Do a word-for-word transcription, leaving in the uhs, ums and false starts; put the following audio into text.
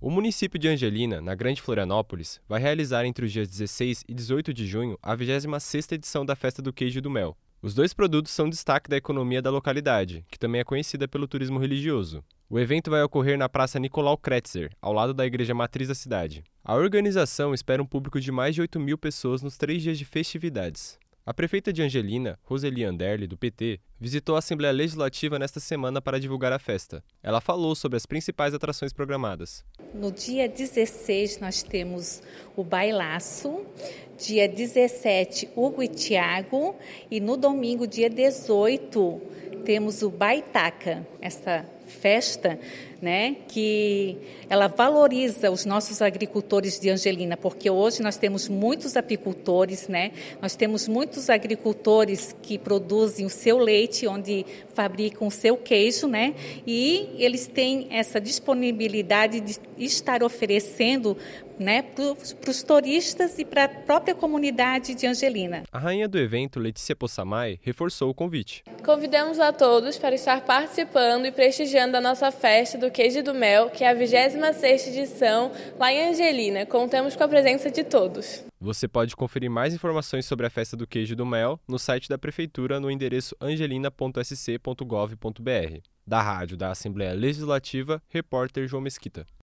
O município de Angelina, na Grande Florianópolis, vai realizar entre os dias dezesseis e dezoito de junho a vigésima sexta edição da Festa do Queijo e do Mel. Os dois produtos são destaque da economia da localidade, que também é conhecida pelo turismo religioso. O evento vai ocorrer na Praça Nicolau Kretzer, ao lado da igreja matriz da cidade. A organização espera um público de mais de oito mil pessoas nos três dias de festividades. A prefeita de Angelina, Roseli Anderle, do P T, visitou a Assembleia Legislativa nesta semana para divulgar a festa. Ela falou sobre as principais atrações programadas. No dia dezesseis nós temos o Bailaço, dia dezessete Hugo e Thiago e no domingo, dia dezoito, temos o Baitaca, essa festa, né, que ela valoriza os nossos agricultores de Angelina, porque hoje nós temos muitos apicultores, né, nós temos muitos agricultores que produzem o seu leite, onde fabricam o seu queijo, né, e eles têm essa disponibilidade de estar oferecendo, né, para os turistas e para a própria comunidade de Angelina. A rainha do evento, Letícia Possamay, reforçou o convite. Convidamos a todos para estar participando e prestigiando a nossa festa do Queijo e do Mel, que é a vigésima sexta edição lá em Angelina. Contamos com a presença de todos. Você pode conferir mais informações sobre a Festa do Queijo e do Mel no site da Prefeitura no endereço angelina ponto s c ponto gov ponto b r. Da Rádio da Assembleia Legislativa, repórter João Mesquita.